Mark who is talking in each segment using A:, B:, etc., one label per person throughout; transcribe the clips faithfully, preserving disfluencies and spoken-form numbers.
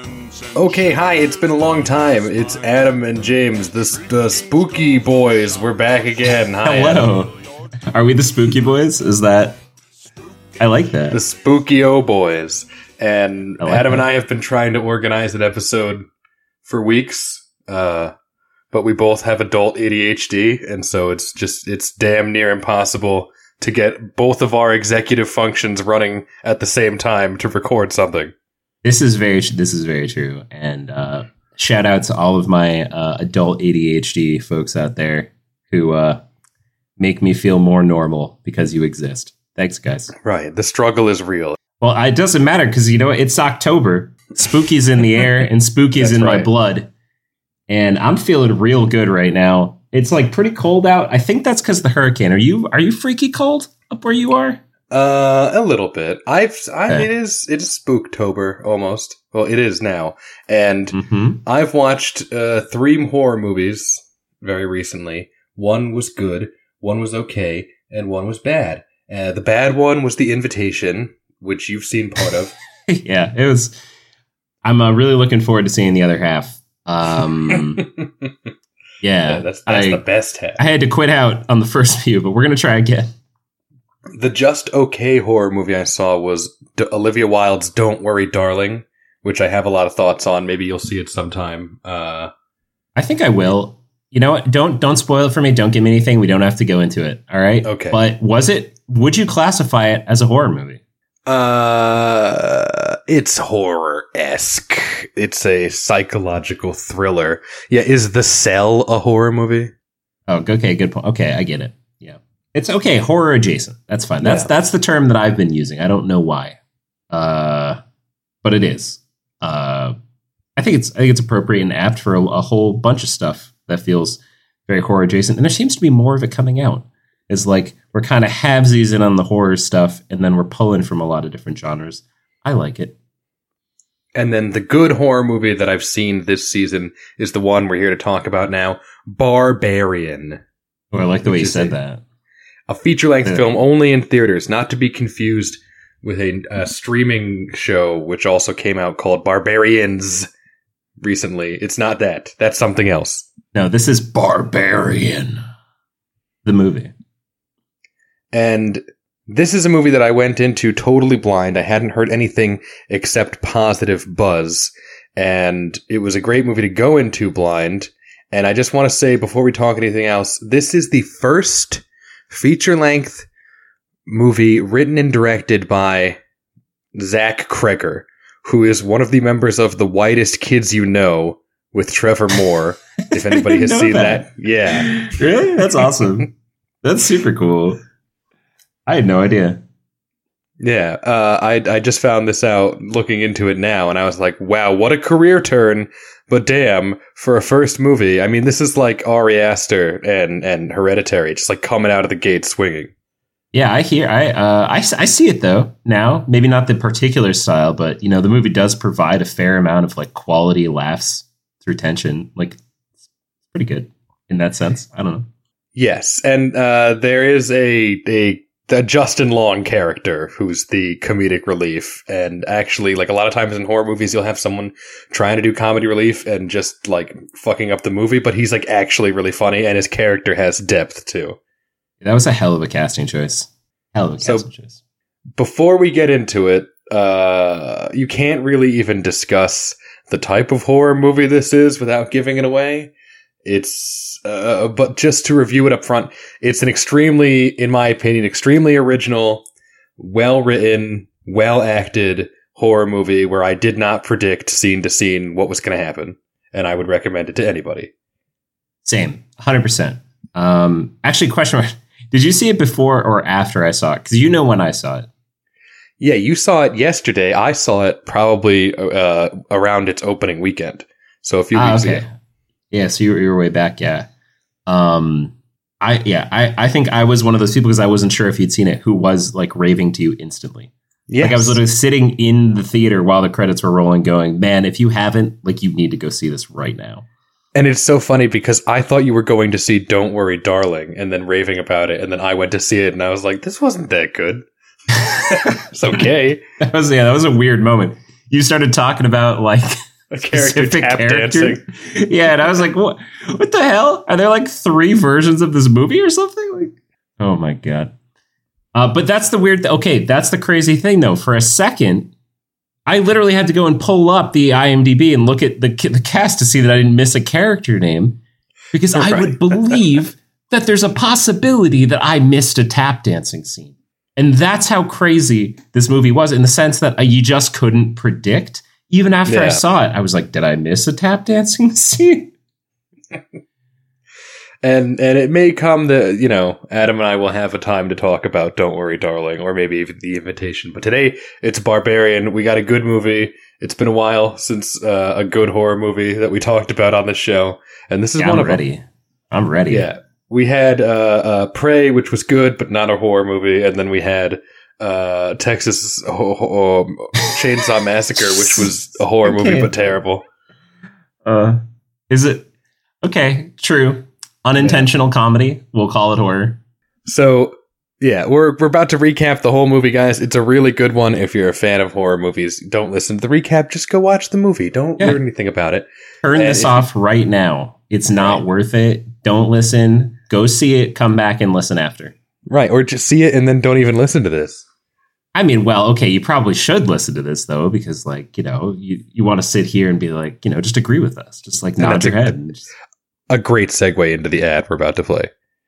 A: Okay, hi, it's been a long time. It's Adam and James, the, the Spooky Boys. We're back again. Hi,
B: Hello. Adam. Are we the Spooky Boys? Is that... I like that.
A: The Spooky O Boys. And
B: like
A: Adam
B: that.
A: and I have been trying to organize an episode for weeks, uh, but we both have adult A D H D, and so it's just, it's damn near impossible to get both of our executive functions running at the same time to record something.
B: This is very this is very true. And uh, shout out to all of my uh, adult A D H D folks out there who uh, make me feel more normal because you exist. Thanks, guys.
A: Right. The struggle is real.
B: Well, it doesn't matter because, you know, it's October. Spooky's in the air and Spooky's in
A: right.
B: my blood. And I'm feeling real good right now. It's like pretty cold out. I think that's because of the hurricane. Are you are you freaky cold up where you are?
A: Uh, a little bit. I've, I,
B: Okay.
A: it is, it is Spooktober almost. Well, it is now. And
B: Mm-hmm.
A: I've watched, uh, three horror movies very recently. One was good, one was okay, and one was bad. Uh, the bad one was The Invitation, which you've seen part of.
B: Yeah, it was. I'm uh, really looking forward to seeing the other half. Um, yeah,
A: yeah, that's, that's
B: I,
A: the best half.
B: I had to quit out on the first few, but we're gonna try again.
A: The just okay horror movie I saw was D- Olivia Wilde's Don't Worry, Darling, which I have a lot of thoughts on. Maybe you'll see it sometime. Uh,
B: I think I will. You know what? Don't don't spoil it for me. Don't give me anything. We don't have to go into it. All right.
A: Okay.
B: But was it? Would you classify it as a horror movie?
A: Uh, it's horror-esque. It's a psychological thriller. Yeah, is The Cell a horror movie?
B: Oh, okay, good point. Okay, I get it. Yeah, it's okay. Horror adjacent. That's fine. That's
A: Yeah.
B: that's the term that I've been using. I don't know why, uh, but it is. Uh, I think it's I think it's appropriate and apt for a, a whole bunch of stuff that feels very horror adjacent, and there seems to be more of it coming out. It's like we're kind of halvesies in on the horror stuff, and then we're pulling from a lot of different genres. I like it.
A: And then the good horror movie that I've seen this season is the one we're here to talk about now, Barbarian.
B: Oh, I like the way
A: Which
B: you
A: is
B: said
A: a-
B: that.
A: A feature-length
B: Yeah.
A: film only in theaters, not to be confused with a, a streaming show which also came out called Barbarians recently. It's not that. That's something else.
B: No, this is Barbarian, the movie.
A: And this is a movie that I went into totally blind. I hadn't heard anything except positive buzz. And it was a great movie to go into blind. And I just want to say, before we talk anything else, this is the first feature-length movie written and directed by Zach Kreger, who is one of the members of The Whitest Kids You Know with Trevor Moore. If anybody has
B: know
A: seen
B: that.
A: that. Yeah.
B: Really? That's awesome. That's super cool. I had no idea.
A: Yeah, uh, I I just found this out looking into it now, and I was like, wow, what a career turn! But damn, for a first movie, I mean, this is like Ari Aster and and Hereditary, just like coming out of the gate swinging.
B: Yeah, I hear. I, uh, I s- I see it though now. Maybe not the particular style, but you know, the movie does provide a fair amount of like quality laughs through tension. Like, it's pretty good in that sense. I don't know.
A: Yes, and uh, there is a a the Justin Long character who's the comedic relief, and actually, like a lot of times in horror movies, you'll have someone trying to do comedy relief and just like fucking up the movie, but he's like actually really funny, and his character has depth too.
B: That was a hell of a casting choice. Hell of a
A: So-
B: casting choice.
A: Before we get into it, uh, you can't really even discuss the type of horror movie this is without giving it away. It's, uh, but just to review it up front, it's an extremely, in my opinion, extremely original, well written, well acted horror movie where I did not predict scene to scene what was going to happen. And I would recommend it to anybody.
B: Same, one hundred percent. Um, actually, question mark. Did you see it before or after I saw it? Because you know when I saw it.
A: Yeah, you saw it yesterday. I saw it probably uh, around its opening weekend. So a few
B: Ah,
A: weeks
B: okay.
A: ago.
B: Yeah, so you were, you were way back, yeah. Um, I yeah, I, I think I was one of those people because I wasn't sure if you'd seen it who was like raving to you instantly.
A: Yes.
B: Like I was literally sitting in the theater while the credits were rolling going, man, if you haven't, like you need to go see this right now.
A: And it's so funny because I thought you were going to see Don't Worry, Darling, and then raving about it. And then I went to see it and I was like, this wasn't that good. It's okay.
B: That was, yeah, that was a weird moment. You started talking about like
A: a character
B: specific
A: tap
B: character.
A: dancing.
B: Yeah, and I was like, what? What the hell? Are there like three versions of this movie or something? Like, oh my god. Uh, but that's the weird. Th- okay, that's the crazy thing, though. For a second, I literally had to go and pull up the IMDb and look at the the cast to see that I didn't miss a character name, because I
A: Right.
B: would believe that there's a possibility that I missed a tap dancing scene. And that's how crazy this movie was, in the sense that you just couldn't predict. Even after I
A: Yeah.
B: saw it, I was like, did I miss a tap dancing scene?
A: And and it may come that, you know, Adam and I will have a time to talk about Don't Worry, Darling, or maybe even The Invitation. But today, it's Barbarian. We got a good movie. It's been a while since uh, a good horror movie that we talked about on the show. And this is
B: Yeah,
A: one
B: I'm
A: of
B: ready.
A: them.
B: I'm ready.
A: Yeah. We had uh, uh, Prey, which was good, but not a horror movie. And then we had uh, Texas ho- ho- Chainsaw Massacre, which was a horror movie,
B: Okay.
A: but terrible.
B: Uh, is it? Okay, true. Unintentional comedy. We'll call it horror.
A: So, yeah, we're we're about to recap the whole movie, guys. It's a really good one. If you're a fan of horror movies, don't listen to the recap. Just go watch the movie. Don't
B: Yeah.
A: learn anything about it.
B: Turn
A: And
B: this
A: if-
B: off right now. It's not
A: Right.
B: worth it. Don't listen. Go see it. Come back and listen after.
A: Right, or just see it and then don't even listen to this.
B: I mean, well, okay, you probably should listen to this, though, because, like, you know, you, you want to sit here and be like, you know, just agree with us. Just, like,
A: And
B: nod
A: that's
B: your
A: a-
B: head. And just...
A: A great segue into the ad we're about to play.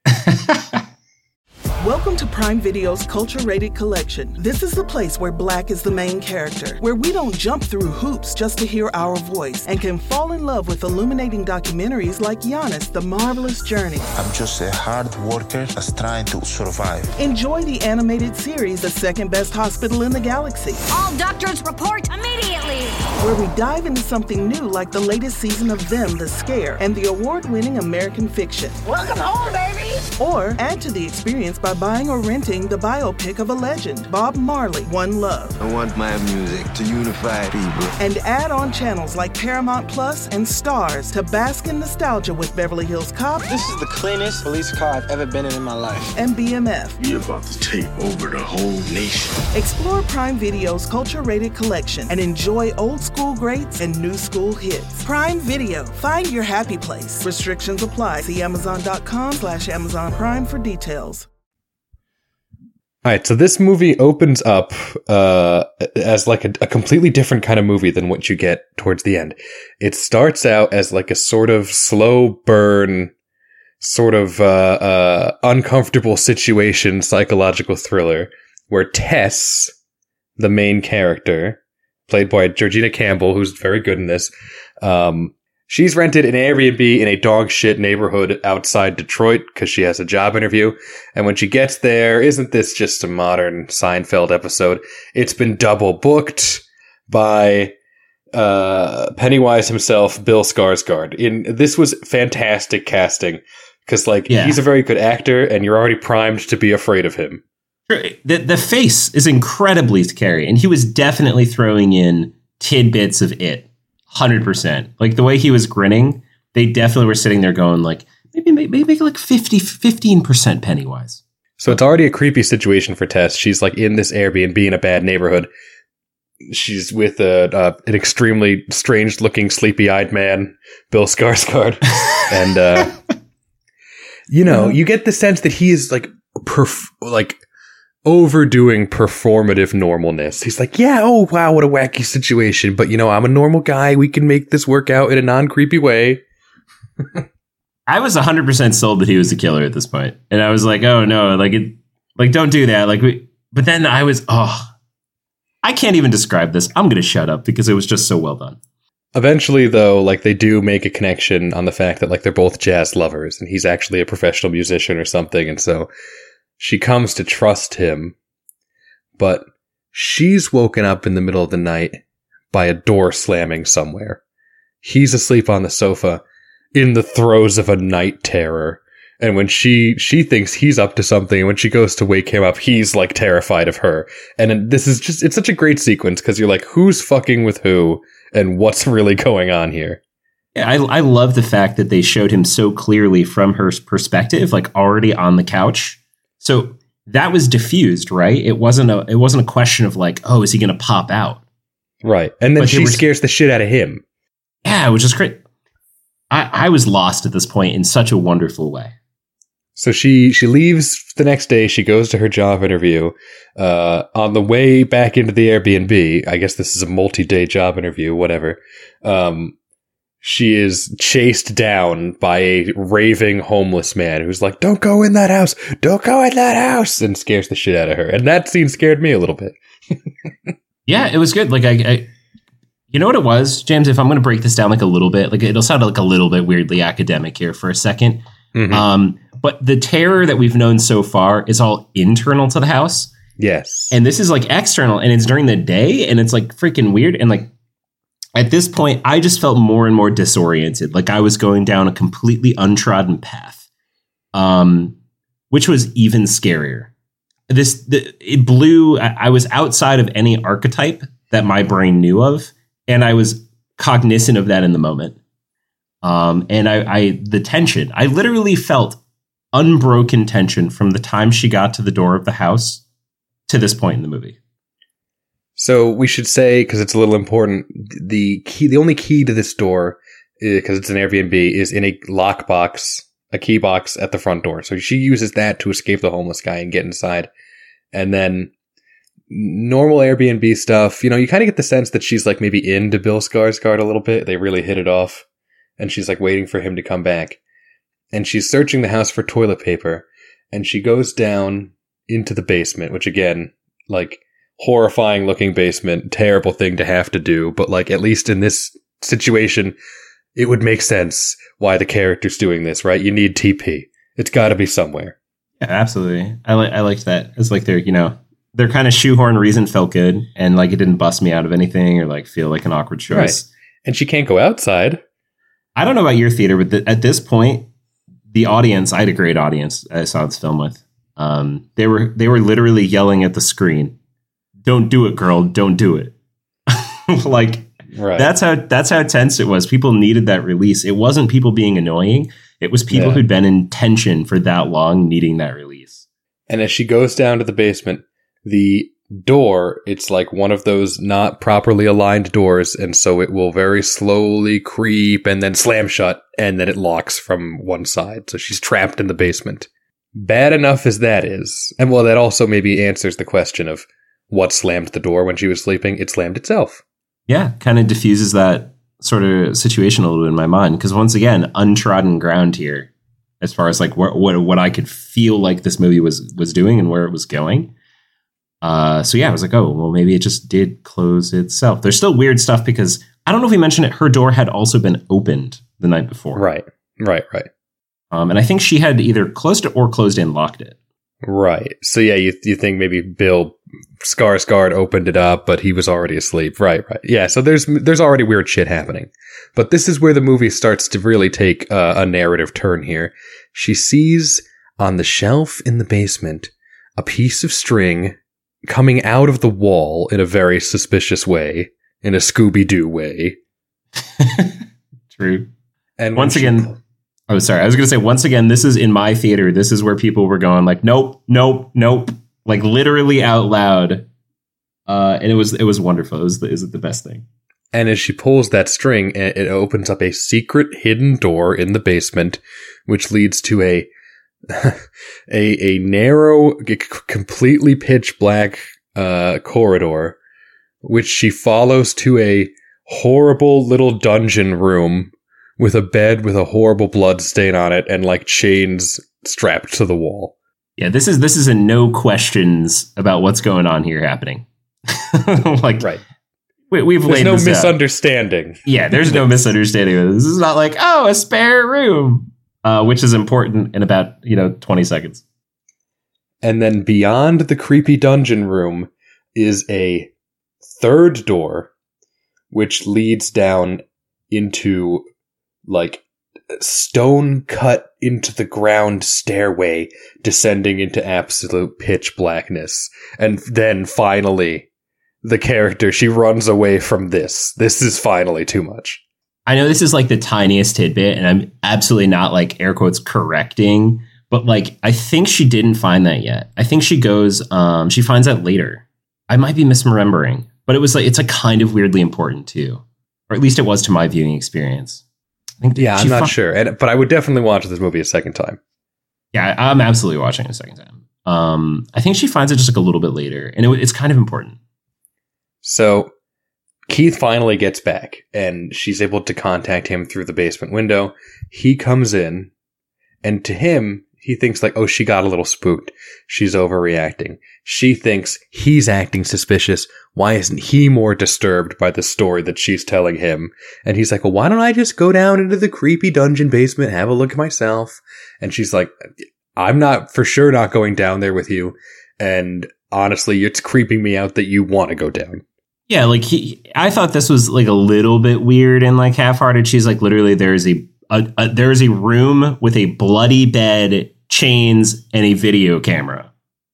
C: Welcome to Prime Video's Culture Rated Collection. This is the place where Black is the main character, where we don't jump through hoops just to hear our voice, and can fall in love with illuminating documentaries like Giannis, The Marvelous Journey.
D: I'm just a hard worker that's trying to survive.
C: Enjoy the animated series, The Second Best Hospital in the Galaxy,
E: All doctors report immediately!
C: where we dive into something new like the latest season of Them, The Scare, and the award-winning American Fiction.
E: Welcome home, baby!
C: Or add to the experience by buying or renting the biopic of a legend, Bob Marley, One Love.
F: I want my music to unify people.
C: And add on channels like Paramount Plus and Stars to bask in nostalgia with Beverly Hills Cop
G: This is the cleanest police car I've ever been in in my life.
C: and B M F.
H: You're about to take over the whole nation.
C: Explore Prime Video's culture-rated collection and enjoy old school greats and new school hits. Prime Video. Find your happy place. Restrictions apply. See Amazon.com slash Amazon Prime for details.
A: All right, so this movie opens up uh, as like a, a completely different kind of movie than what you get towards the end. It starts out as like a sort of slow burn, sort of uh, uh, uncomfortable situation, psychological thriller, where Tess, the main character, played by Georgina Campbell, who's very good in this, um, she's rented an Airbnb in a dog shit neighborhood outside Detroit because she has a job interview. And when she gets there, isn't this just a modern Seinfeld episode? It's been double booked by uh, Pennywise himself, Bill Skarsgård. In this was fantastic casting because, like,
B: Yeah.
A: he's a very good actor, and you're already primed to be afraid of him.
B: The, the face is incredibly scary, and he was definitely throwing in tidbits of it. one hundred percent. Like, the way he was grinning, they definitely were sitting there going, like, maybe maybe make like fifty, fifteen percent Pennywise.
A: So it's already a creepy situation for Tess. She's like in this Airbnb in a bad neighborhood. She's with a, uh, an extremely strange looking sleepy eyed man, Bill Skarsgård. and, uh, you know, you get the sense that he is like, perf- like overdoing performative normalness. He's like, yeah, oh, wow, what a wacky situation. But, you know, I'm a normal guy. We can make this work out in a non creepy way.
B: I was one hundred percent sold that he was the killer at this point. And I was like, oh, no, like, it, like don't do that. Like, we, but then I was, oh, I can't even describe this. I'm going to shut up because it was just so well done.
A: Eventually, though, like they do make a connection on the fact that like they're both jazz lovers and he's actually a professional musician or something. And so she comes to trust him, but she's woken up in the middle of the night by a door slamming somewhere. He's asleep on the sofa in the throes of a night terror. And when she, she thinks he's up to something, and when she goes to wake him up, he's like terrified of her. And this is just, it's such a great sequence because you're like, who's fucking with who and what's really going on here?
B: Yeah, I, I love the fact that they showed him so clearly from her perspective, like already on the couch. So that was diffused, right? It wasn't a, it wasn't a question of like, oh, is he going to pop out?
A: Right. And then
B: But they
A: she
B: were-
A: scares the shit out of him.
B: Yeah, which is great. I, I was lost at this point in such a wonderful way.
A: So she she leaves the next day. She goes to her job interview. Uh, on the way back into the Airbnb, I guess this is a multi-day job interview, whatever. Um, she is chased down by a raving homeless man who's like, "Don't go in that house! Don't go in that house!" and scares the shit out of her. And that scene scared me a little bit.
B: Yeah, it was good. Like I, I, you know what it was, James? If I'm going to break this down like a little bit, like it'll sound like a little bit weirdly academic here for a second. Mm-hmm. Um, but the terror that we've known so far is all internal to the house.
A: Yes.
B: And this is like external, and it's during the day, and it's like freaking weird. And like at this point, I just felt more and more disoriented. Like I was going down a completely untrodden path, um, which was even scarier. This the, it blew. I, I was outside of any archetype that my brain knew of, and I was cognizant of that in the moment. Um, and I, I, the tension, I literally felt unbroken tension from the time she got to the door of the house to this point in the movie.
A: So we should say, because it's a little important, the key, the only key to this door, because it's an Airbnb, is in a lockbox, a key box at the front door. So she uses that to escape the homeless guy and get inside. And then normal Airbnb stuff, you know, you kind of get the sense that she's like maybe into Bill Skarsgård a little bit. They really hit it off. And she's like waiting for him to come back. And she's searching the house for toilet paper. And she goes down into the basement, which again, like horrifying looking basement, terrible thing to have to do. But like at least in this situation, it would make sense why the character's doing this, right? You need T P. It's got to be somewhere.
B: Yeah, absolutely. I like I liked that. It's like they're, you know, their kind of shoehorn reason felt good. And like it didn't bust me out of anything or like feel like an awkward choice.
A: Right. And she can't go outside.
B: I don't know about your theater, but th- at this point, the audience, I had a great audience I saw this film with. Um, they were they were literally yelling at the screen, "Don't do it, girl! Don't do it!" Like right. that's how that's how tense it was. People needed that release. It wasn't people being annoying. It was people yeah. who'd been in tension for that long, needing that release.
A: And as she goes down to the basement, the door, it's like one of those not properly aligned doors, and so it will very slowly creep and then slam shut, and then it locks from one side. So she's trapped in the basement. Bad enough as that is. And well, that also maybe answers the question of what slammed the door when she was sleeping. It slammed itself.
B: Yeah, kind of diffuses that sort of situation a little bit in my mind, because once again, untrodden ground here as far as like what what, what I could feel like this movie was was doing and where it was going. Uh, so yeah, I was like, oh, well, maybe it just did close itself. There's still weird stuff because I don't know if we mentioned it. Her door had also been opened the night before.
A: Right, right, right.
B: Um, and I think she had either closed it or closed and locked it.
A: Right. So yeah, you you think maybe Bill Skarsgård opened it up, but he was already asleep. Right, right. Yeah. So there's there's already weird shit happening. But this is where the movie starts to really take uh, a narrative turn here. She sees on the shelf in the basement a piece of string coming out of the wall in a very suspicious way, in a Scooby-Doo way.
B: True. And once again, she... oh, sorry. I was going to say, once again, this is in my theater. This is where people were going like, nope, nope, nope, like literally out loud. Uh, and it was, it was wonderful. It was the, is it the best thing?
A: And as she pulls that string, it opens up a secret hidden door in the basement, which leads to a a a narrow, completely pitch black uh, corridor, which she follows to a horrible little dungeon room with a bed with a horrible blood stain on it and like chains strapped to the wall.
B: Yeah, this is this is a no questions about what's going on here happening. Like,
A: right.
B: We, we've
A: there's
B: laid
A: no
B: this
A: misunderstanding.
B: Out. Yeah, there's no misunderstanding. This is not like, oh, a spare room. Uh, which is important in about, you know, twenty seconds.
A: And then beyond the creepy dungeon room is a third door, which leads down into, like, stone cut into the ground stairway, descending into absolute pitch blackness. And then finally, the character, she runs away from this. This is finally too much.
B: I know this is like the tiniest tidbit, and I'm absolutely not like air quotes correcting, but like I think she didn't find that yet. I think she goes, um, she finds that later. I might be misremembering, but it was like it's like kind of weirdly important too. or at least it was to my viewing experience. I think
A: Yeah, I'm
B: she
A: not
B: fu-
A: sure, and, but I would definitely watch this movie a second time.
B: Yeah, I'm absolutely watching it a second time. Um, I think she finds it just like a little bit later, and it, it's kind of important.
A: So Keith finally gets back, and she's able to contact him through the basement window. He comes in, and to him, he thinks like, oh, she got a little spooked. She's overreacting. She thinks he's acting suspicious. Why isn't he more disturbed by the story that she's telling him? And he's like, well, why don't I just go down into the creepy dungeon basement, have a look at myself? And she's like, I'm not for sure not going down there with you. And honestly, it's creeping me out that you want to go down.
B: Yeah, like he, I thought this was like a little bit weird and like half-hearted. She's like, literally, there's a, a, a there is a room with a bloody bed, chains, and a video camera,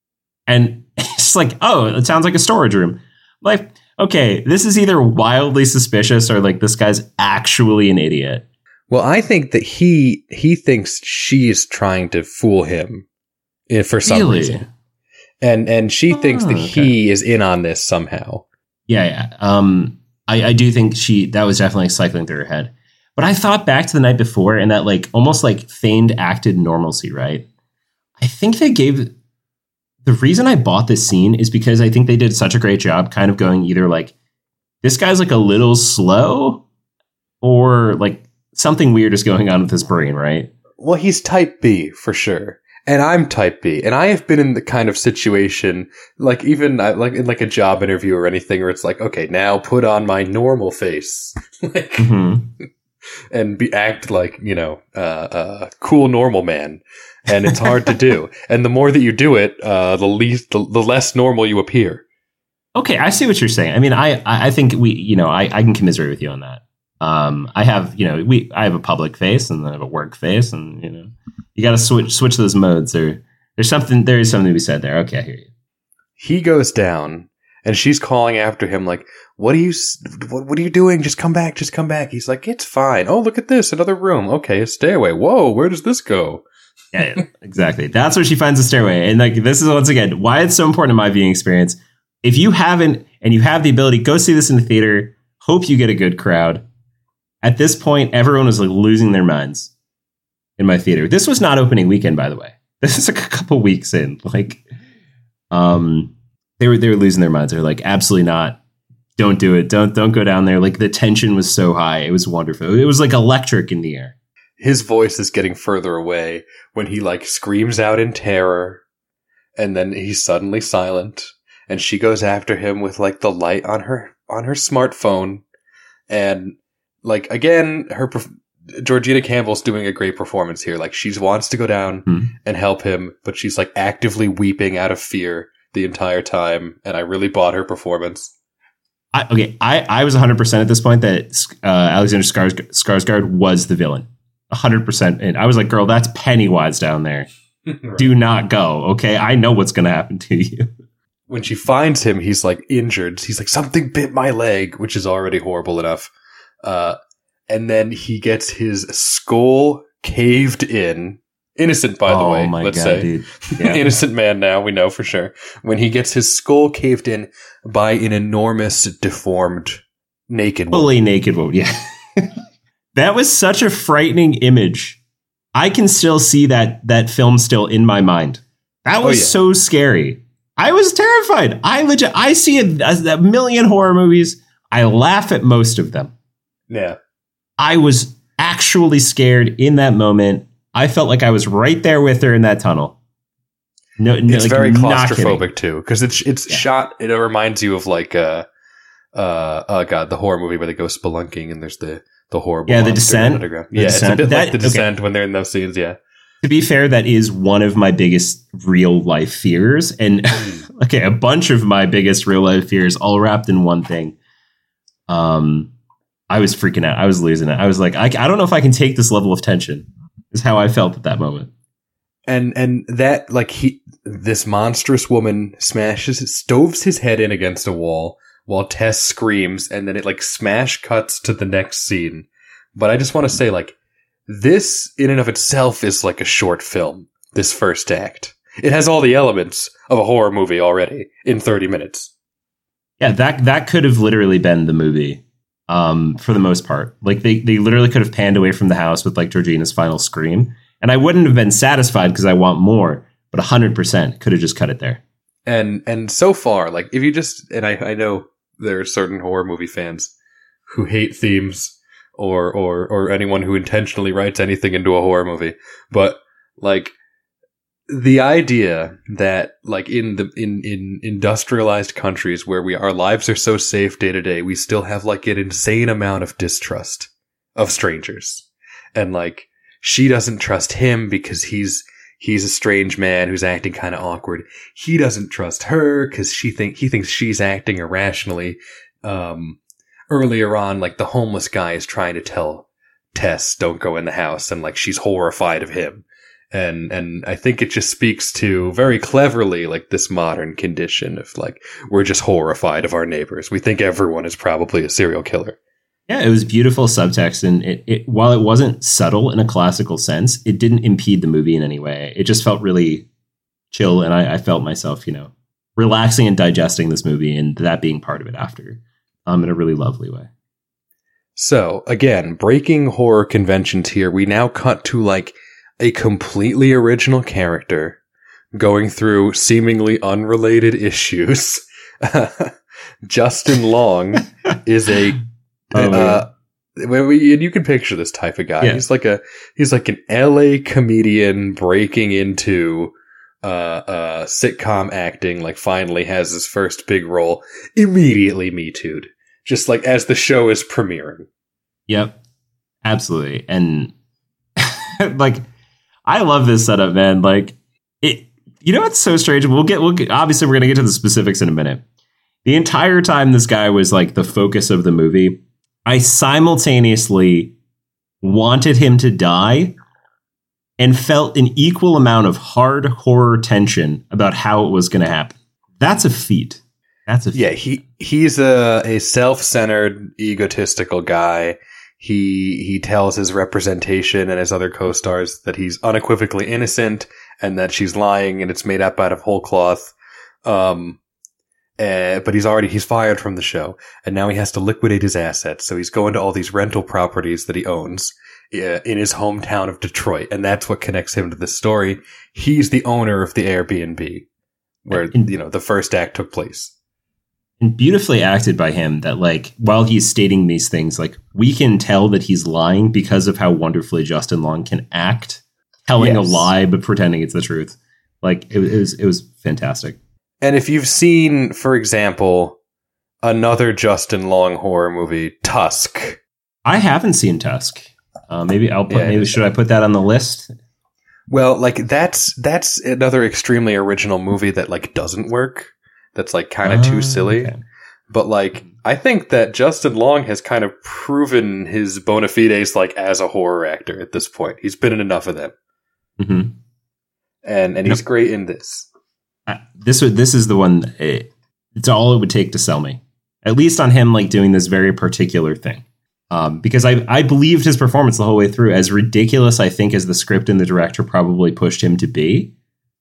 B: and it's like, oh, it sounds like a storage room. Like, okay, this is either wildly suspicious or like this guy's actually an idiot.
A: Well, I think that he he thinks she's trying to fool him eh, for some
B: Really?
A: reason, and and she thinks
B: Oh,
A: that
B: okay.
A: he is in on this somehow.
B: Yeah, yeah. Um, I, I do think she that was definitely cycling through her head. But I thought back to the night before and that like almost like feigned acted normalcy, right? I think they gave the reason I bought this scene is because I think they did such a great job kind of going either like this guy's like a little slow or like something weird is going on with his brain, right?
A: Well, he's type B for sure. And I'm type B, and I have been in the kind of situation, like even uh, like in like a job interview or anything, where it's like, okay, now put on my normal face, like,
B: Mm-hmm.
A: and be act like you know, uh, uh, cool normal man, and it's hard to do. And the more that you do it, uh, the least, the, the less normal you appear.
B: Okay, I see what you're saying. I mean, I I think we, you know, I, I can commiserate with you on that. Um, I have, you know, we I have a public face and I have a work face, and you know, you got to switch switch those modes. There, there's something there is something to be said there. Okay, I hear you.
A: He goes down, and she's calling after him, like, "What are you? s- What, what are you doing? Just come back! Just come back!" He's like, "It's fine. Oh, look at this, another room. Okay, a stairway. Whoa, where does this go?"
B: Yeah, yeah, exactly. That's where she finds the stairway, and like this is once again why it's so important in my viewing experience. If you haven't and you have the ability, go see this in the theater. Hope you get a good crowd. At this point, everyone was like losing their minds in my theater. This was not opening weekend, by the way. This is like a couple weeks in. Like, um, they were they were losing their minds. They're like, absolutely not. Don't do it. Don't don't go down there. Like the tension was so high. It was wonderful. It was like electric in the air.
A: His voice is getting further away when he like screams out in terror, and then he's suddenly silent, and she goes after him with like the light on her on her smartphone, and like again, her perf- Georgina Campbell's doing a great performance here. Like she wants to go down
B: Hmm.
A: and help him, but she's like actively weeping out of fear the entire time, and I really bought her performance.
B: I, okay, I, I was one hundred percent at this point that uh, Alexander Skars- Skarsgård was the villain. one hundred percent. And I was like, girl, that's Pennywise down there.
A: Right.
B: Do not go, okay? I know what's going to happen to you.
A: When she finds him, he's like injured. He's like, something bit my leg, which is already horrible enough. Uh, and then he gets his skull caved in. Innocent, by the
B: Oh
A: way,
B: my
A: let's
B: God,
A: say.
B: dude. Yeah.
A: Innocent man now, we know for sure. When he gets his skull caved in by an enormous, deformed, naked woman.
B: Fully naked woman, yeah. That was such a frightening image. I can still see that that film still in my mind. That
A: Oh,
B: was
A: yeah.
B: so scary. I was terrified. I legit, I see a, a, a million horror movies. I laugh at most of them.
A: Yeah.
B: I was actually scared in that moment. I felt like I was right there with her in that tunnel. No, no
A: It's
B: like,
A: very
B: not kidding.
A: claustrophobic, too, because it's it's
B: Yeah.
A: shot, it reminds you of like, uh, uh, oh god, the horror movie where they go spelunking and there's the, the horrible
B: Yeah, The
A: monster
B: Descent.
A: underground.
B: The
A: Yeah, it's a
B: Descent.
A: bit
B: That-
A: like The
B: okay.
A: Descent when they're in those scenes, yeah.
B: To be fair, that is one of my biggest real life fears. And okay, a bunch of my biggest real life fears all wrapped in one thing. Um, I was freaking out. I was losing it. I was like, I, I don't know if I can take this level of tension, is how I felt at that moment.
A: And and that like he this monstrous woman smashes stoves his head in against a wall while Tess screams, and then it like smash cuts to the next scene. But I just want to say, like, this in and of itself is like a short film, this first act. It has all the elements of a horror movie already in thirty minutes.
B: Yeah, that that could have literally been the movie. um, for the most part. Like they, they literally could have panned away from the house with like Georgina's final scream. And I wouldn't have been satisfied because I want more, but one hundred percent could have just cut it there.
A: And and so far, like if you just, and I, I know there are certain horror movie fans who hate themes or, or, or anyone who intentionally writes anything into a horror movie, but like the idea that like in the, in, in industrialized countries where we, our lives are so safe day to day, we still have like an insane amount of distrust of strangers. And like, she doesn't trust him because he's, He's a strange man who's acting kind of awkward. He doesn't trust her because she think he thinks she's acting irrationally. Um, earlier on, like the homeless guy is trying to tell Tess, "Don't go in the house," and like she's horrified of him. And and I think it just speaks to very cleverly like this modern condition of like we're just horrified of our neighbors. We think everyone is probably a serial killer.
B: Yeah, it was beautiful subtext, and it, it while it wasn't subtle in a classical sense, it didn't impede the movie in any way. It just felt really chill, and I, I felt myself, you know, relaxing and digesting this movie, and that being part of it after, um, in a really lovely way.
A: So, again, breaking horror conventions here, we now cut to, like, a completely original character going through seemingly unrelated issues. Justin Long is a... Oh, uh, when we, and you can picture this type of guy. Yeah. He's like a, he's like an L A comedian breaking into, uh, uh, sitcom acting, like finally has his first big role, immediately Me Too'd. Just like as the show is premiering.
B: Yep. Absolutely. And like, I love this setup, man. Like it, you know, what's so strange. We'll get, we'll get, obviously we're going to get to the specifics in a minute. The entire time this guy was like the focus of the movie, I simultaneously wanted him to die and felt an equal amount of hard horror tension about how it was going to happen. That's a feat. That's a feat.
A: Yeah, he he's a, a self-centered, egotistical guy. He he tells his representation and his other co-stars that he's unequivocally innocent and that she's lying and it's made up out of whole cloth. Um Uh, but he's already, he's fired from the show and now he has to liquidate his assets. So he's going to all these rental properties that he owns uh, in his hometown of Detroit. And that's what connects him to this story. He's the owner of the Airbnb where, and, you know, the first act took place.
B: And beautifully acted by him that like, while he's stating these things, like we can tell that he's lying because of how wonderfully Justin Long can act, telling yes. a lie, but pretending it's the truth. Like it, it was, it was fantastic.
A: And if you've seen, for example, another Justin Long horror movie, Tusk.
B: I haven't seen Tusk. Uh, maybe I'll put, yeah, maybe should I put that on the list?
A: Well, like that's that's another extremely original movie that like doesn't work. That's like kind of uh, too silly. Okay. But like I think that Justin Long has kind of proven his bona fides like as a horror actor at this point. He's been in enough of them.
B: Mm-hmm.
A: And and he's yep. great in this.
B: Uh, this this is the one. It, it's all it would take to sell me, at least on him like doing this very particular thing. Um, because I I believed his performance the whole way through. As ridiculous I think as the script and the director probably pushed him to be,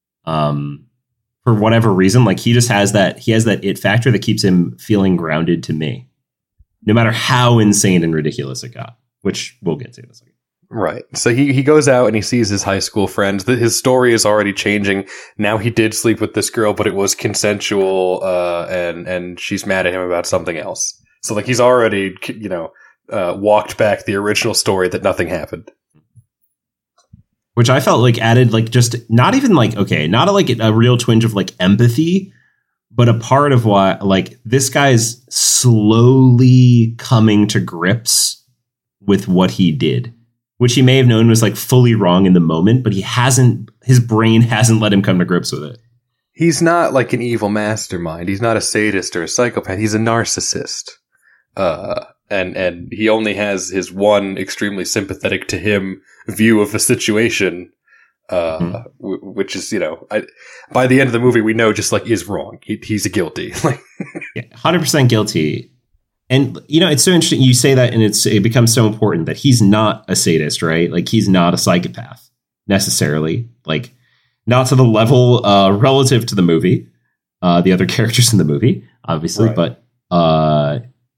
B: um, for whatever reason, like he just has that he has that it factor that keeps him feeling grounded to me, no matter how insane and ridiculous it got. Which we'll get to in a second.
A: Right. So he, he goes out and he sees his high school friends. His story is already changing. Now he did sleep with this girl, but it was consensual, uh, and, and she's mad at him about something else. So like he's already, you know, uh, walked back the original story that nothing happened.
B: Which I felt like added like just not even like, okay, not a, like a real twinge of like empathy, but a part of why like this guy's slowly coming to grips with what he did. Which he may have known was like fully wrong in the moment, but he hasn't, his brain hasn't let him come to grips with it.
A: He's not like an evil mastermind. He's not a sadist or a psychopath. He's a narcissist. Uh, and, and he only has his one extremely sympathetic to him view of the situation, uh, mm-hmm. w- which is, you know, I, by the end of the movie, we know just like is wrong. He, he's guilty. Like,
B: yeah, one hundred percent guilty. And, you know, it's so interesting. You say that and it's it becomes so important that he's not a sadist, right? Like, he's not a psychopath necessarily. Like, not to the level uh, relative to the movie, uh, the other characters in the movie, obviously. Right. But uh,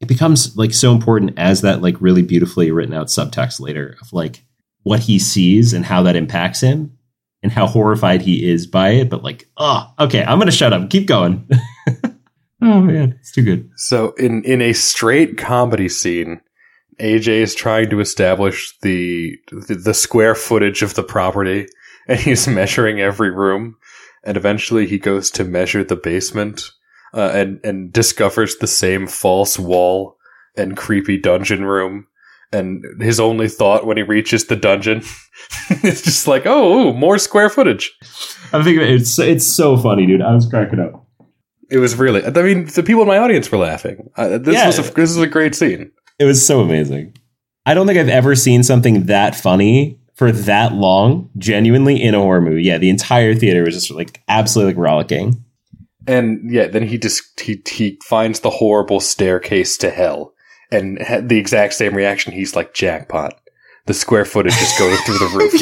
B: it becomes like so important as that like really beautifully written out subtext later of like what he sees and how that impacts him and how horrified he is by it. But like, oh, okay, I'm going to shut up. Keep going. Oh, man, it's too good.
A: So in, in a straight comedy scene, A J is trying to establish the, the the square footage of the property, and he's measuring every room. And eventually he goes to measure the basement uh, and, and discovers the same false wall and creepy dungeon room. And his only thought when he reaches the dungeon is just like, oh, ooh, more square footage.
B: I think it's it's so funny, dude. I was cracking up.
A: It was really, I mean, the people in my audience were laughing. Uh, this yeah. was a, this was a great scene.
B: It was so amazing. I don't think I've ever seen something that funny for that long, genuinely, in a horror movie. Yeah, the entire theater was just like absolutely like rollicking.
A: And yeah, then he just he he finds the horrible staircase to hell, and had the exact same reaction. He's like, jackpot. The square footage is going through the roof,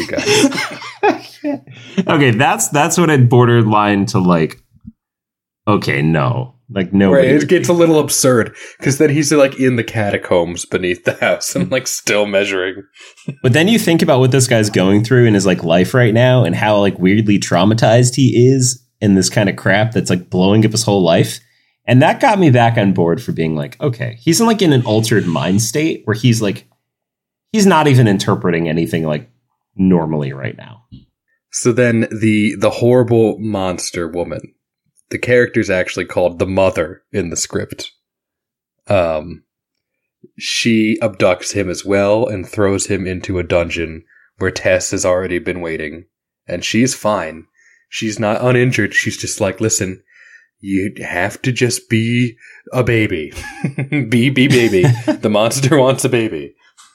A: you
B: guys. Okay, that's that's what I'd borderline to like. Okay, no. Like, no.
A: Right, it gets a little absurd because then he's like in the catacombs beneath the house and like still measuring.
B: But then you think about what this guy's going through in his like life right now and how like weirdly traumatized he is in this kind of crap that's like blowing up his whole life. And that got me back on board for being like, okay, he's in like in an altered mind state where he's like, he's not even interpreting anything like normally right now.
A: So then the the horrible monster woman, the character's actually called the Mother in the script. Um, she abducts him as well and throws him into a dungeon where Tess has already been waiting. And she's fine. She's not uninjured. She's just like, listen, you have to just be a baby. be, be baby. The monster wants a baby.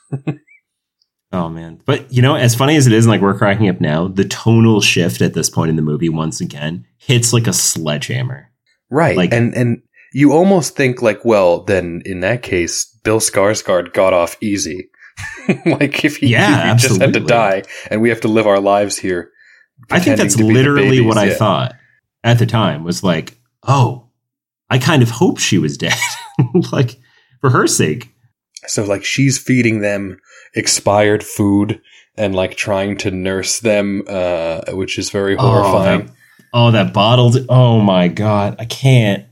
B: Oh, man. But, you know, as funny as it is, and like we're cracking up now, the tonal shift at this point in the movie, once again, hits like a sledgehammer.
A: Right.
B: Like,
A: and and you almost think like, well, then in that case, Bill Skarsgård got off easy. Like if he,
B: yeah,
A: if he just had to die and we have to live our lives here.
B: I think that's literally what I yeah. thought at the time was like, oh, I kind of hope she was dead. Like for her sake.
A: So like she's feeding them expired food and like trying to nurse them, uh, which is very horrifying.
B: Oh, that, oh, that bottled. Oh my God. I can't.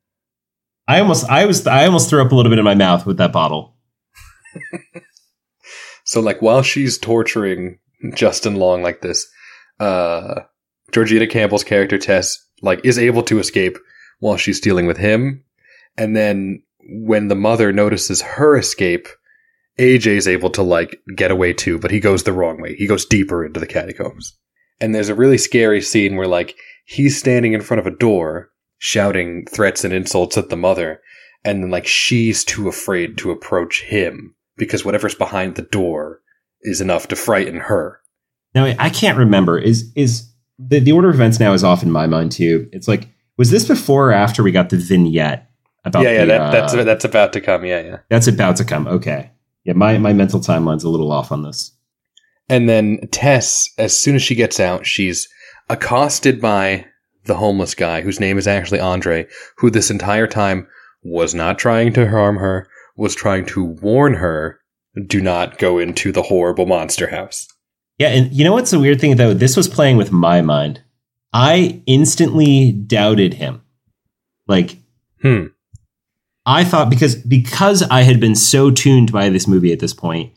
B: I almost, I was, I almost threw up a little bit in my mouth with that bottle.
A: So like while she's torturing Justin Long like this, uh, Georgina Campbell's character Tess like is able to escape while she's dealing with him. And then when the mother notices her escape, A J's able to like get away too, but he goes the wrong way. He goes deeper into the catacombs. And there's a really scary scene where like he's standing in front of a door shouting threats and insults at the mother. And then like she's too afraid to approach him because whatever's behind the door is enough to frighten her.
B: Now, I can't remember. Is is the, the order of events now is off in my mind too. It's like, was this before or after we got the vignette about
A: Yeah, yeah,
B: the,
A: that, that's
B: uh,
A: that's about to come. Yeah, yeah.
B: That's about to come. Okay. Yeah, my, my mental timeline's a little off on this.
A: And then Tess, as soon as she gets out, she's accosted by the homeless guy, whose name is actually Andre, who this entire time was not trying to harm her, was trying to warn her, do not go into the horrible monster house.
B: Yeah, and you know what's the weird thing, though? This was playing with my mind. I instantly doubted him. Like,
A: hmm.
B: I thought because because I had been so tuned by this movie at this point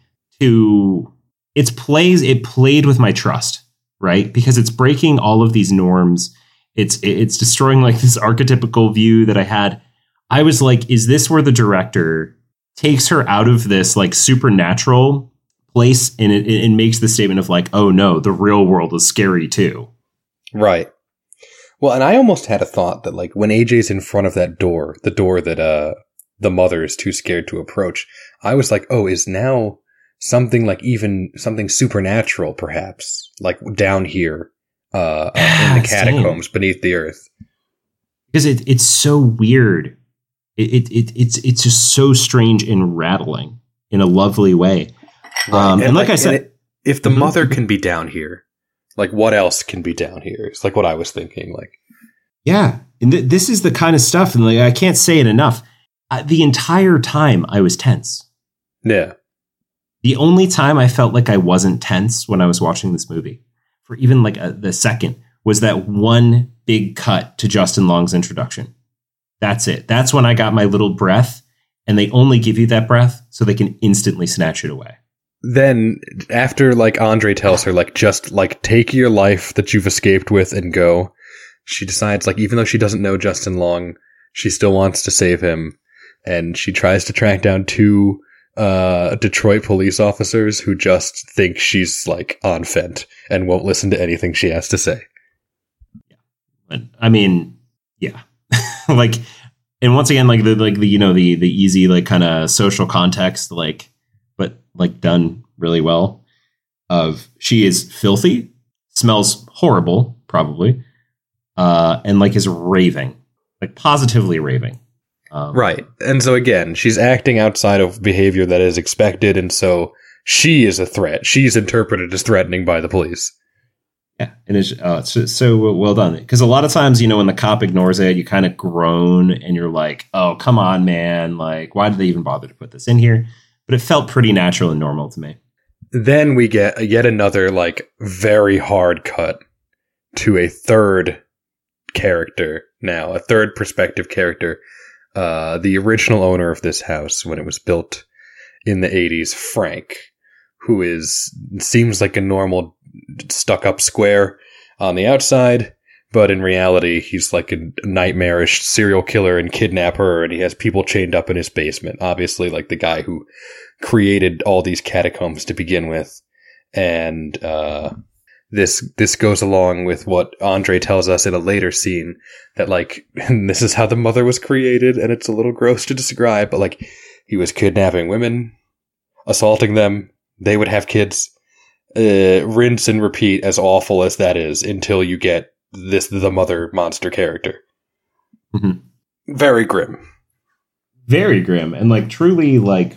B: to its plays, it played with my trust, right? Because it's breaking all of these norms. It's it's destroying like this archetypical view that I had. I was like, is this where the director takes her out of this like supernatural place and it, it makes the statement of like, oh no, the real world is scary too.
A: Right. Well, and I almost had a thought that like when A J's in front of that door, the door that uh the mother is too scared to approach, I was like, oh, is now something like even something supernatural perhaps like down here uh, uh in the catacombs Same. Beneath the earth.
B: Because it it's so weird. It, it it it's it's just so strange and rattling in a lovely way.
A: Right.
B: Um, and,
A: and
B: like, like I said,
A: it, if the
B: mm-hmm.
A: mother can be down here, like what else can be down here? It's like what I was thinking. Like,
B: yeah, and th- this is the kind of stuff, and like I can't say it enough. I, the entire time I was tense.
A: Yeah.
B: The only time I felt like I wasn't tense when I was watching this movie, for even like a, the second, was that one big cut to Justin Long's introduction. That's it. That's when I got my little breath, and they only give you that breath so they can instantly snatch it away.
A: Then after like Andre tells her, like, just like take your life that you've escaped with and go, she decides, like, even though she doesn't know Justin Long, she still wants to save him. And she tries to track down two uh, Detroit police officers who just think she's like on Fent and won't listen to anything she has to say.
B: Yeah. But I mean, yeah. Like, and once again, like the, like the, you know, the, the easy, like kind of social context, like, but like done really well of she is filthy, smells horrible, probably. Uh, and like is raving, like positively raving. Um,
A: right. And so again, she's acting outside of behavior that is expected. And so she is a threat. She's interpreted as threatening by the police.
B: Yeah. And it's, uh, it's so, so well done. Because a lot of times, you know, when the cop ignores it, you kind of groan and you're like, oh, come on, man. Like, why did they even bother to put this in here? But it felt pretty natural and normal to me.
A: Then we get yet another like very hard cut to a third character now, a third perspective character. Uh, the original owner of this house when it was built in the eighties, Frank, who is seems like a normal stuck-up square on the outside, but in reality, he's like a nightmarish serial killer and kidnapper, and he has people chained up in his basement. Obviously, like the guy who created all these catacombs to begin with. And uh, this this goes along with what Andre tells us in a later scene, that like, and this is how the mother was created, and it's a little gross to describe, but like, he was kidnapping women, assaulting them, they would have kids, uh, rinse and repeat, as awful as that is, until you get this the mother monster character.
B: Mm-hmm.
A: Very grim.
B: Very grim. And like truly like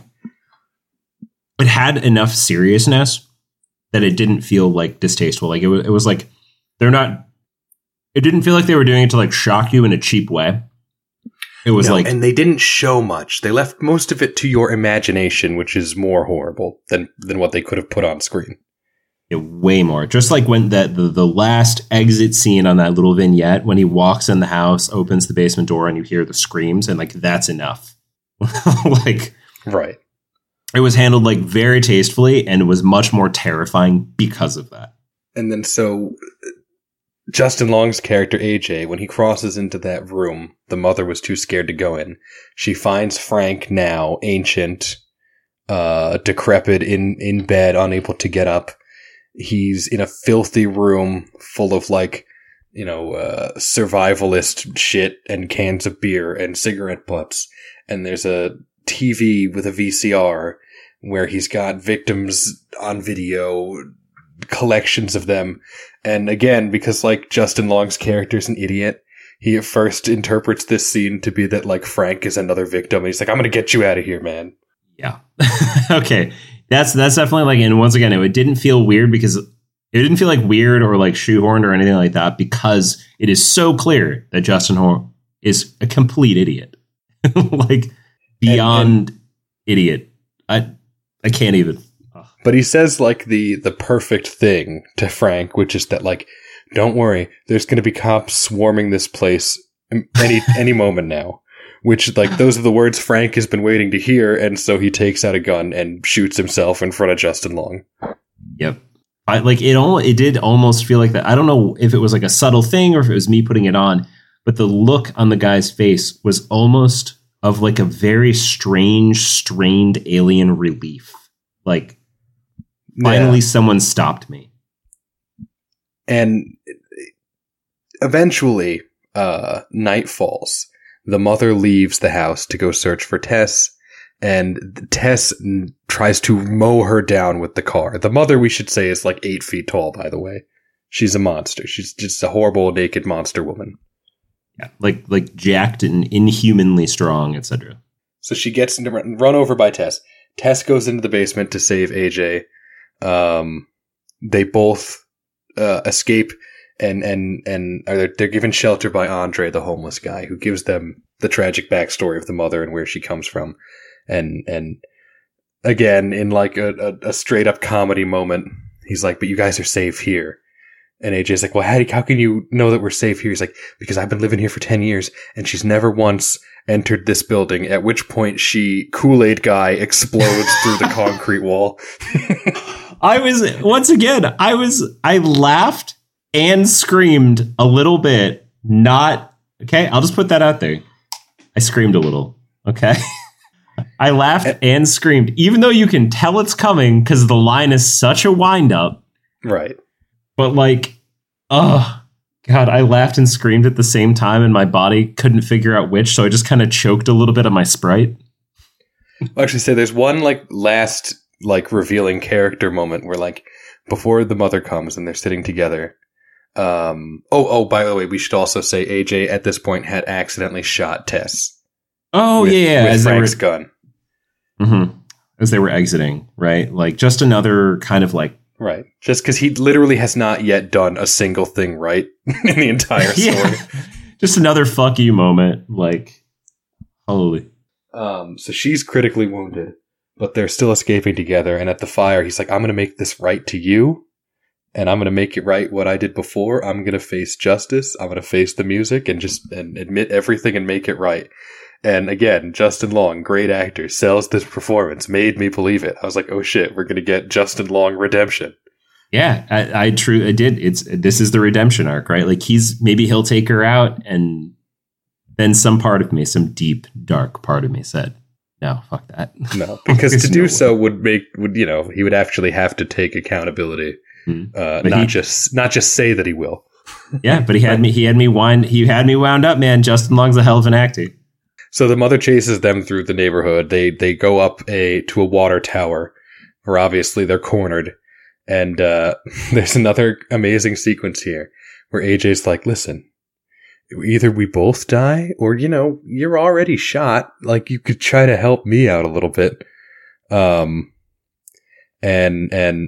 B: it had enough seriousness that it didn't feel like distasteful. Like it was, it was like, they're not, it didn't feel like they were doing it to like shock you in a cheap way. It was
A: no,
B: like,
A: and they didn't show much. They left most of it to your imagination, which is more horrible than, than what they could have put on screen.
B: Yeah, way more. Just like when that the, the last exit scene on that little vignette, when he walks in the house, opens the basement door, and you hear the screams, and like that's enough. Like,
A: right.
B: It was handled like very tastefully, and it was much more terrifying because of that.
A: And then so Justin Long's character A J, when he crosses into that room, the mother was too scared to go in. She finds Frank now ancient, uh, decrepit, in, in bed, unable to get up. He's in a filthy room full of like, you know, uh, survivalist shit and cans of beer and cigarette butts. And there's a T V with a V C R where he's got victims on video, collections of them. And again, because like Justin Long's character's an idiot, he at first interprets this scene to be that like Frank is another victim. And he's like, I'm going to get you out of here, man.
B: Yeah. Okay. That's, that's definitely like, and once again, it, it didn't feel weird because it didn't feel like weird or like shoehorned or anything like that, because it is so clear that Justin Horn is a complete idiot. Like beyond and, and, idiot. I, I can't even. Ugh.
A: But he says like the, the perfect thing to Frank, which is that like, don't worry, there's going to be cops swarming this place any, any moment now. Which, like, those are the words Frank has been waiting to hear, and so he takes out a gun and shoots himself in front of Justin Long.
B: Yep. I, like, it all, it did almost feel like that. I don't know if it was like a subtle thing or if it was me putting it on, but the look on the guy's face was almost of like a very strange, strained alien relief. Like, finally yeah. someone stopped me.
A: And eventually, uh, night falls. The mother leaves the house to go search for Tess, and Tess n- tries to mow her down with the car. The mother, we should say, is like eight feet tall, by the way. She's a monster. She's just a horrible, naked monster woman.
B: Yeah, like like jacked and inhumanly strong, et cetera.
A: So she gets into, run over by Tess. Tess goes into the basement to save A J. Um, they both uh, escape and and and are they're given shelter by Andre, the homeless guy, who gives them the tragic backstory of the mother and where she comes from, and and again in like a, a, a straight up comedy moment, he's like, "But you guys are safe here." And A J's like, well, how, do, how can you know that we're safe here? He's like, because I've been living here for ten years and she's never once entered this building, at which point she, Kool-Aid guy, explodes through the concrete wall.
B: I was, once again, I was, I laughed and screamed a little bit. Not, okay, I'll just put that out there. I screamed a little, okay? I laughed and screamed, even though you can tell it's coming because the line is such a wind-up.
A: Right.
B: But like, oh, God, I laughed and screamed at the same time and my body couldn't figure out which, so I just kind of choked a little bit on my Sprite.
A: I'll actually say there's one like last like revealing character moment where like before the mother comes and they're sitting together. Um, oh, oh, by the way, we should also say A J at this point had accidentally shot Tess.
B: Oh,
A: with,
B: yeah,
A: with
B: as
A: Frank's
B: they were,
A: gun.
B: Mm-hmm, as they were exiting, right? Like just another kind of like,
A: right. Just because he literally has not yet done a single thing right in the entire story.
B: Yeah. Just another fuck you moment. Like, holy.
A: Um, so she's critically wounded, but they're still escaping together. And at the fire, he's like, I'm going to make this right to you. And I'm going to make it right what I did before. I'm going to face justice. I'm going to face the music and just and admit everything and make it right. And again, Justin Long, great actor, sells this performance, made me believe it. I was like, oh shit, we're going to get Justin Long redemption.
B: Yeah, I, I true, I did. It's this is the redemption arc, right? Like he's maybe he'll take her out, and then some part of me, some deep, dark part of me said, no, fuck that.
A: No, because to
B: no
A: do
B: way.
A: so would make, would you know, he would actually have to take accountability,
B: mm-hmm.
A: uh,
B: But
A: not
B: he,
A: just not just say that he will.
B: Yeah, but he had me, he had me wind, he had me wound up, man. Justin Long's a hell of an actor.
A: So the mother chases them through the neighborhood. They they go up a to a water tower, where obviously they're cornered. And uh, there's another amazing sequence here where A J's like, listen, either we both die or, you know, you're already shot. Like, you could try to help me out a little bit. Um, and, and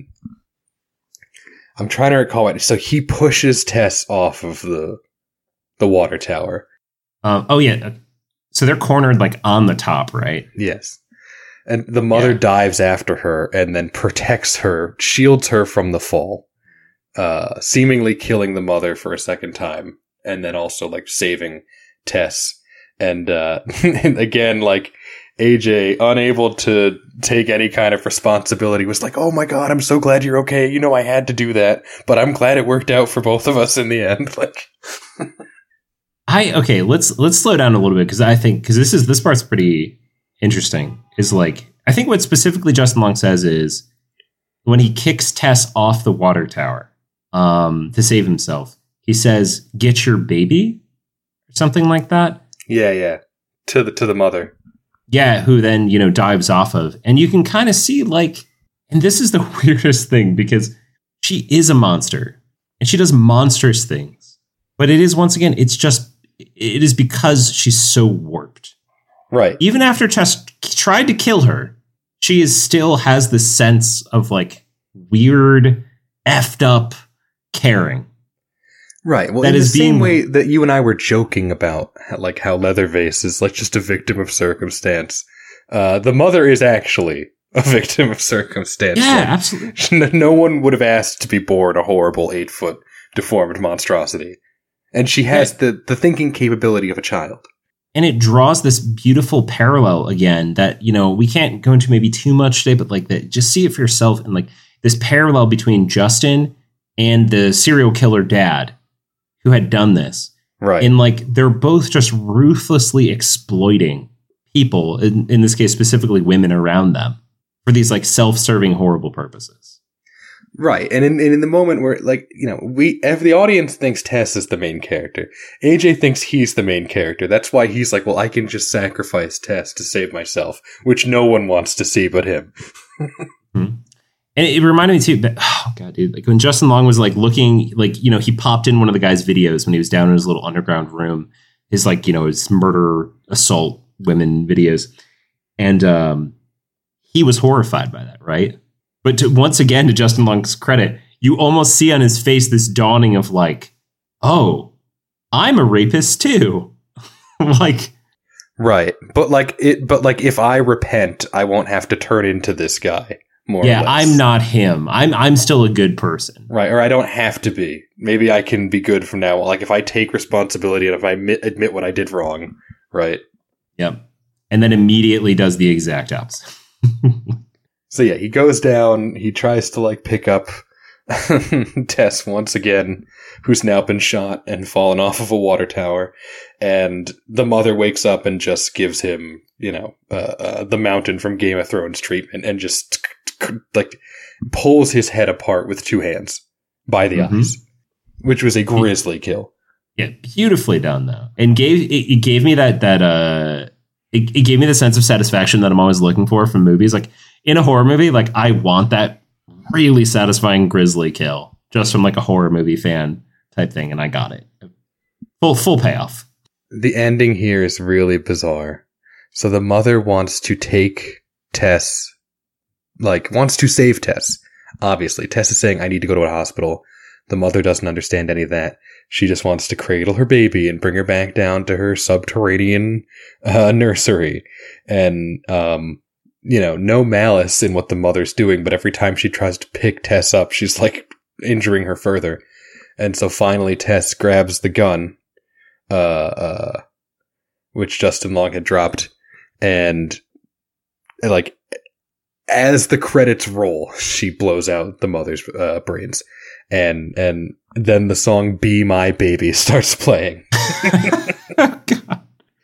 A: I'm trying to recall it. So he pushes Tess off of the, the water tower.
B: Um, oh, yeah. So they're cornered like on the top, right?
A: Yes. And the mother yeah. dives after her and then protects her, shields her from the fall, uh, seemingly killing the mother for a second time, and then also like saving Tess. And, uh, and again, like A J, unable to take any kind of responsibility, was like, "Oh my God, I'm so glad you're okay. You know, I had to do that, but I'm glad it worked out for both of us in the end." Like,
B: I okay, let's let's slow down a little bit because I think because this is this part's pretty interesting. Is like, I think what specifically Justin Long says is when he kicks Tess off the water tower um, to save himself, he says, "Get your baby," or something like that.
A: Yeah, yeah. To the to the mother.
B: Yeah, who then, you know, dives off of. And you can kind of see like, and this is the weirdest thing because she is a monster and she does monstrous things. But it is, once again, it's just, it is because she's so warped.
A: Right.
B: Even after Tess tried to kill her, she is still has this sense of like weird, effed up caring.
A: Right. Well,
B: that
A: in
B: is
A: the same
B: being,
A: way that you and I were joking about, like how Leatherface is like just a victim of circumstance. Uh, the mother is actually a victim of circumstance.
B: Yeah,
A: like,
B: absolutely.
A: No one would have asked to be born a horrible eight foot deformed monstrosity, and she has yeah. the the thinking capability of a child.
B: And it draws this beautiful parallel again that, you know, we can't go into maybe too much today, but like that, just see it for yourself. And like this parallel between Justin and the serial killer dad who had done this.
A: Right.
B: And like, they're both just ruthlessly exploiting people, in, in this case, specifically women around them for these like self-serving, horrible purposes.
A: Right. And in, in the moment where, like, you know, we, if the audience thinks Tess is the main character, A J thinks he's the main character. That's why he's like, well, I can just sacrifice Tess to save myself, which no one wants to see but him.
B: hmm. And it reminded me too, but, oh God, dude, like when Justin Long was like looking, like, you know, he popped in one of the guy's videos when he was down in his little underground room, his like, you know, his murder, assault women videos. And um, he was horrified by that, right? But to, once again, to Justin Long's credit, you almost see on his face this dawning of like, oh, I'm a rapist too. Like,
A: right. But like it, but like if I repent, I won't have to turn into this guy. More
B: yeah,
A: or less.
B: I'm not him. I'm I'm still a good person.
A: Right. Or I don't have to be. Maybe I can be good from now on. Like if I take responsibility and if I admit, admit what I did wrong. Right.
B: Yep. And then immediately does the exact opposite.
A: So yeah, he goes down. He tries to like pick up Tess once again, who's now been shot and fallen off of a water tower. And the mother wakes up and just gives him, you know, uh, uh, the Mountain from Game of Thrones treatment and just like pulls his head apart with two hands by the mm-hmm. eyes, which was a grisly kill.
B: Yeah, beautifully done though, and gave it, it gave me that that uh, it, it gave me the sense of satisfaction that I'm always looking for from movies. Like in a horror movie, like I want that really satisfying grisly kill just from like a horror movie fan type thing, and I got it. Full full payoff.
A: The ending here is really bizarre. So the mother wants to take Tess, like wants to save Tess. Obviously, Tess is saying, "I need to go to a hospital." The mother doesn't understand any of that. She just wants to cradle her baby and bring her back down to her subterranean uh, nursery. And, um, you know, no malice in what the mother's doing, but every time she tries to pick Tess up, she's like injuring her further. And so finally Tess grabs the gun, uh, uh, which Justin Long had dropped. And like, as the credits roll, she blows out the mother's uh, brains. And and then the song "Be My Baby" starts playing.
B: God.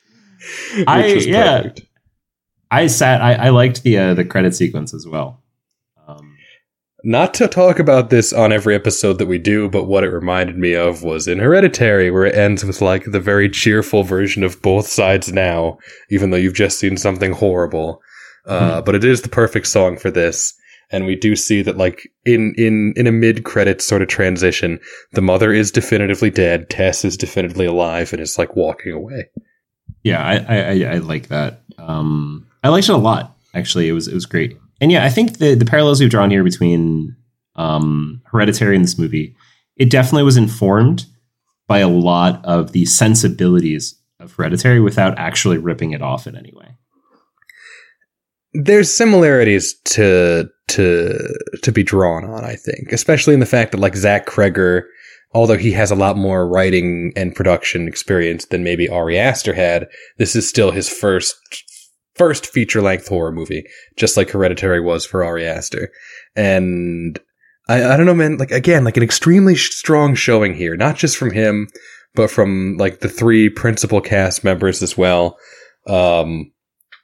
B: I yeah, perfect. I sat. I, I liked the uh, the credit sequence as well. Um,
A: Not to talk about this on every episode that we do, but what it reminded me of was in Hereditary, where it ends with like the very cheerful version of Both Sides Now, even though you've just seen something horrible. Uh, mm-hmm. But it is the perfect song for this. And we do see that, like, in, in, in a mid-credits sort of transition, the mother is definitively dead, Tess is definitively alive, and is, like, walking away.
B: Yeah, I I, I like that. Um, I liked it a lot, actually. It was it was great. And yeah, I think the, the parallels we've drawn here between um, Hereditary and this movie, it definitely was informed by a lot of the sensibilities of Hereditary without actually ripping it off in any way.
A: There's similarities to to to be drawn on, I think, especially in the fact that like Zach Kreger, although he has a lot more writing and production experience than maybe Ari Aster had, this is still his first first feature length horror movie, just like Hereditary was for Ari Aster. And I, I don't know, man. Like again, like an extremely strong showing here, not just from him, but from like the three principal cast members as well. Um,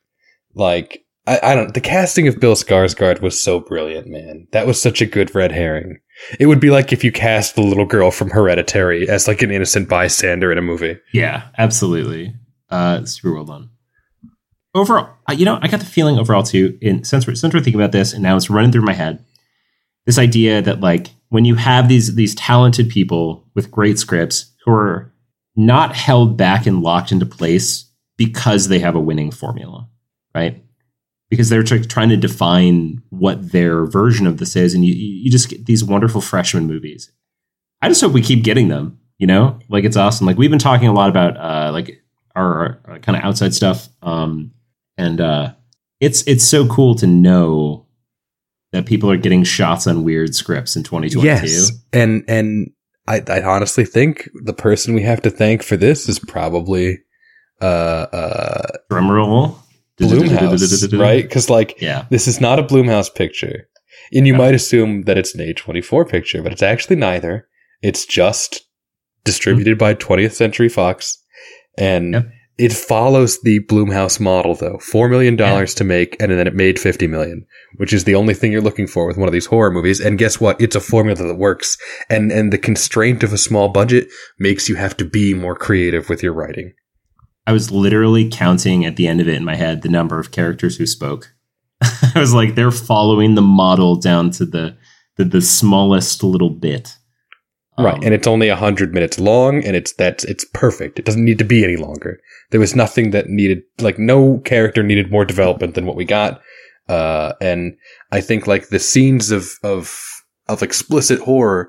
A: like. I, I don't. The casting of Bill Skarsgård was so brilliant, man. That was such a good red herring. It would be like if you cast the little girl from Hereditary as like an innocent bystander in a movie.
B: Yeah, absolutely. Uh, super well done. Overall, you know, I got the feeling overall too. In since we're, since we're thinking about this, and now it's running through my head, this idea that like when you have these these talented people with great scripts who are not held back and locked into place because they have a winning formula, right? Because they're tr- trying to define what their version of this is. And you, you just get these wonderful freshman movies. I just hope we keep getting them, you know, like it's awesome. Like we've been talking a lot about uh, like our, our kind of outside stuff. Um, and uh, it's, it's so cool to know that people are getting shots on weird scripts in twenty twenty-two.
A: Yes. And, and I, I honestly think the person we have to thank for this is probably uh, uh,
B: drumroll.
A: Blumhouse, right? Because like,
B: yeah.
A: This is not a Blumhouse picture, and you no. might assume that it's an A twenty-four picture, but it's actually neither. It's just distributed mm-hmm. by twentieth Century Fox, and yep. it follows the Blumhouse model, though. Four million dollars yeah. to make, and then it made fifty million, which is the only thing you're looking for with one of these horror movies. And guess what? It's a formula that works, and and the constraint of a small budget makes you have to be more creative with your writing.
B: I was literally counting at the end of it in my head the number of characters who spoke. I was like, they're following the model down to the the, the smallest little bit. Um,
A: right, and it's only a hundred minutes long, and it's that's it's perfect. It doesn't need to be any longer. There was nothing that needed, like, no character needed more development than what we got. Uh, and I think like the scenes of of of explicit horror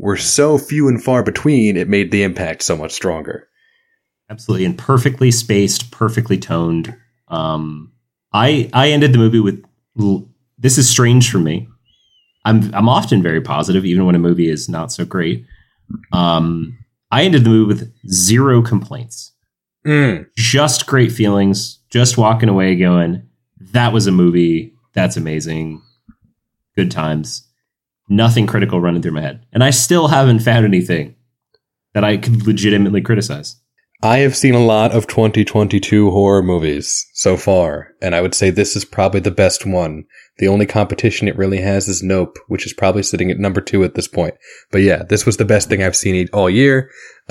A: were so few and far between, it made the impact so much stronger.
B: Absolutely. And perfectly spaced, perfectly toned. Um, I I ended the movie with, this is strange for me. I'm I'm often very positive, even when a movie is not so great. Um, I ended the movie with zero complaints.
A: Mm.
B: Just great feelings. Just walking away going, that was a movie. That's amazing. Good times. Nothing critical running through my head. And I still haven't found anything that I could legitimately criticize.
A: I have seen a lot of twenty twenty-two horror movies so far, and I would say this is probably the best one. The only competition it really has is Nope, which is probably sitting at number two at this point. But yeah, this was the best thing I've seen all year,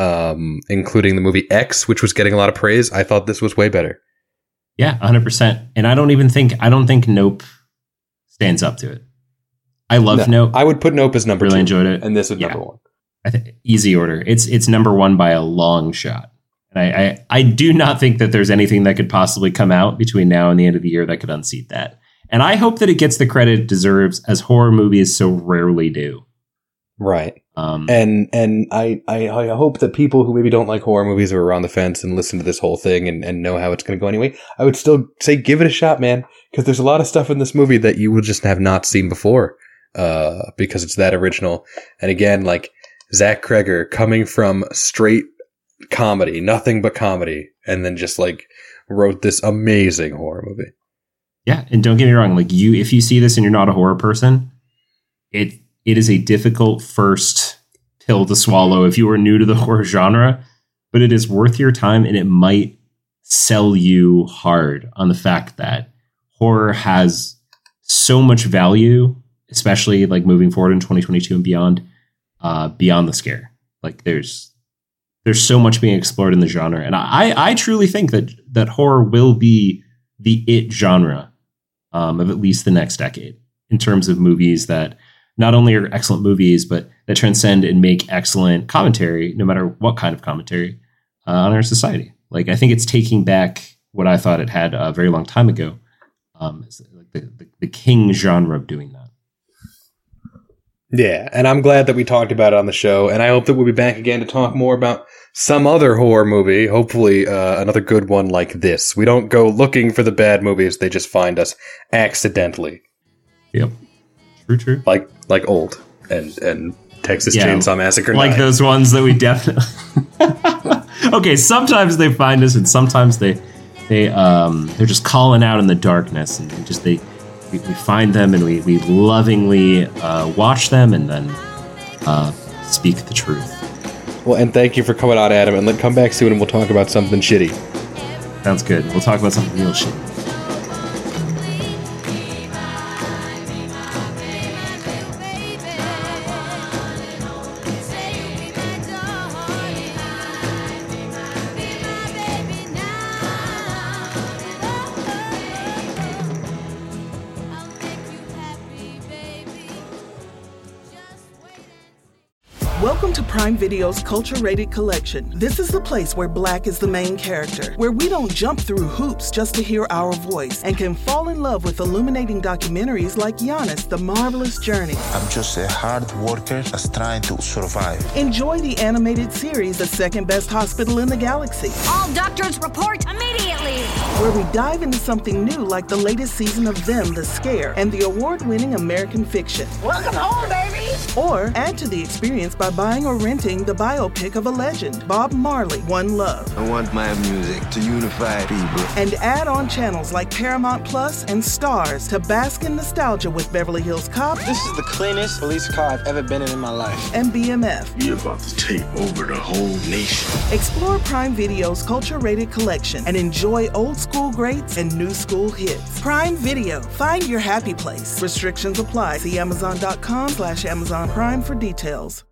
A: um, including the movie X, which was getting a lot of praise. I thought this was way better.
B: Yeah, one hundred percent. And I don't even think, I don't think Nope stands up to it. I love
A: no,
B: Nope.
A: I would put Nope as number
B: really
A: two.
B: Really enjoyed it.
A: And this is
B: yeah.
A: number one.
B: I think easy order. It's it's number one by a long shot. And I, I, I do not think that there's anything that could possibly come out between now and the end of the year that could unseat that. And I hope that it gets the credit it deserves, as horror movies so rarely do.
A: Right.
B: Um,
A: and and I, I, I hope that people who maybe don't like horror movies or are on the fence and listen to this whole thing and, and know how it's going to go anyway, I would still say give it a shot, man, because there's a lot of stuff in this movie that you would just have not seen before uh, because it's that original. And again, like Zach Kreger coming from straight comedy, nothing but comedy, and then just like wrote this amazing horror movie.
B: Yeah, and don't get me wrong, like you, if you see this and you're not a horror person, it it is a difficult first pill to swallow if you are new to the horror genre, but it is worth your time, and it might sell you hard on the fact that horror has so much value, especially like moving forward in twenty twenty-two and beyond, uh, beyond the scare. Like there's there's so much being explored in the genre, and I I truly think that that horror will be the it genre um, of at least the next decade in terms of movies that not only are excellent movies, but that transcend and make excellent commentary, no matter what kind of commentary, uh, on our society. Like, I think it's taking back what I thought it had a very long time ago. Um, like the, the, the king genre of doing that.
A: Yeah, and I'm glad that we talked about it on the show, and I hope that we'll be back again to talk more about some other horror movie, hopefully uh, another good one like this. We don't go looking for the bad movies, they just find us accidentally.
B: Yep. True, true.
A: Like like Old and, and Texas
B: yeah,
A: Chainsaw Massacre
B: like
A: nine.
B: Those ones that we definitely... Okay, sometimes they find us, and sometimes they, they, um, they're just calling out in the darkness, and they just they... We, we find them and we, we lovingly uh, watch them and then uh, speak the truth.
A: Well, and thank you for coming on, Adam, and then come back soon and we'll talk about something shitty.
B: Sounds good. We'll talk about something real shitty.
C: Welcome to Prime Video's culture-rated collection. This is the place where Black is the main character, where we don't jump through hoops just to hear our voice, and can fall in love with illuminating documentaries like Giannis, The Marvelous Journey.
D: I'm just a hard worker that's trying to survive.
C: Enjoy the animated series, The Second Best Hospital in the Galaxy.
E: All doctors report immediately.
C: Where we dive into something new like the latest season of Them, The Scare, and the award-winning American Fiction.
E: Welcome home, baby.
C: Or add to the experience by buying or renting the biopic of a legend, Bob Marley, One Love.
F: I want my music to unify people.
C: And add on channels like Paramount Plus and Stars to bask in nostalgia with Beverly Hills Cop.
G: This is the cleanest police car I've ever been in in my life.
C: And B M F.
H: You're about to take over the whole nation.
C: Explore Prime Video's culture-rated collection and enjoy old school greats and new school hits. Prime Video. Find your happy place. Restrictions apply. See Amazon dot com slash Amazon Prime for details.